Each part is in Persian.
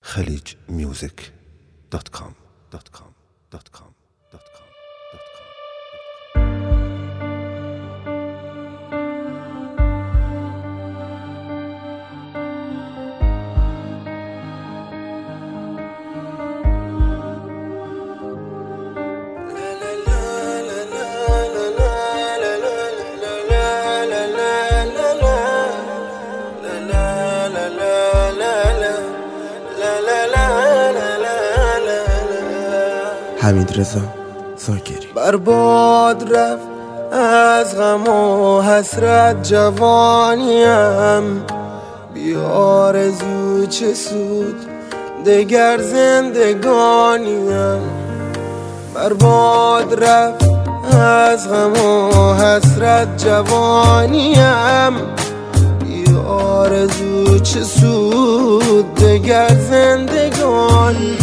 khaleejmusic.com. حمیدرضا زاکری. برباد رفت از غم و حسرت جوانیم، بی آرزو چه سود دگر زندگانیم. برباد رفت از غم و حسرت جوانیم، بی آرزو چه سود دگر زندگانیم.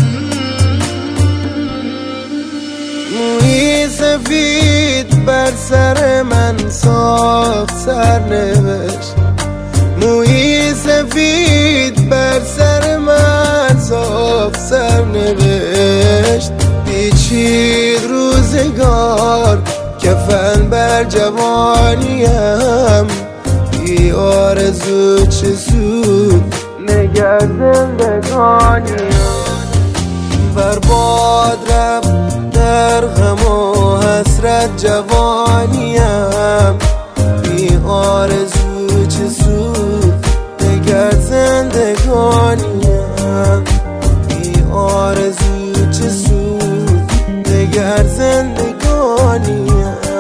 مویی سفید بر سر من ساخت سرنوشت، مویی سفید بر سر من ساخت سرنوشت. پیچید روزگار کفن بر جوانیم، بی آرزو چه سود نگر زندگانیم. برباد رفت در غم و حسرت جوانیم، بی آرزو چه سود دگر زندگانیم. بی آرزو چه سود دگر زندگانیم.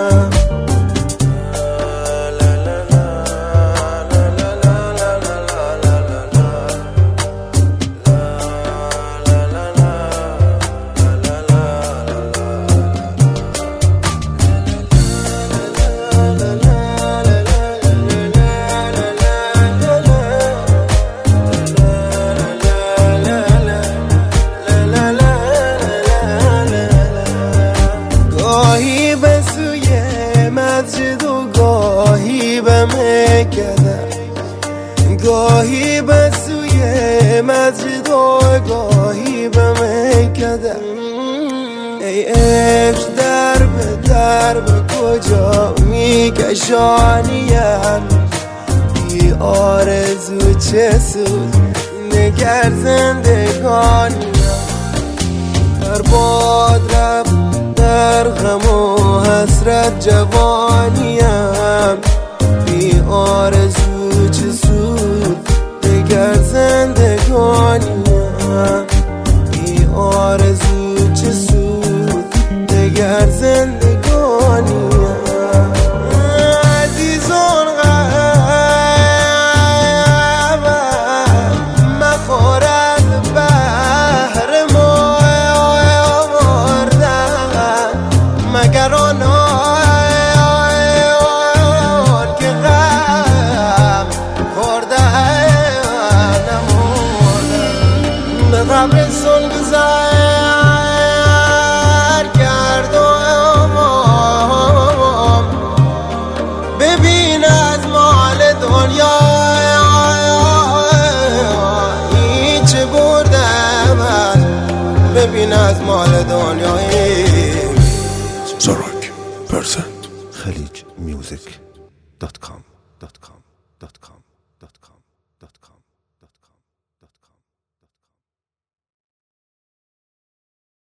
گاهی به سوی مسجد و گاهی به میکده. ای عشق در به کجا میکشانیم، بی آرزو چه سود نگر زندگانیم. برباد رفت در غم و حسرت جوانیم، بی آرزو چه سود دگر زندگانیم. بی آرزو چه سود دگر زندگانیم. عزیزان غم مخورد بهر ما آوردن، مگر آنان که غم خوردن نمردن. به قبرستان گذر کردم، ببین از مال دنیا این چه بردم، ببین از مال دنیا Zorak present khaleejmusic.com.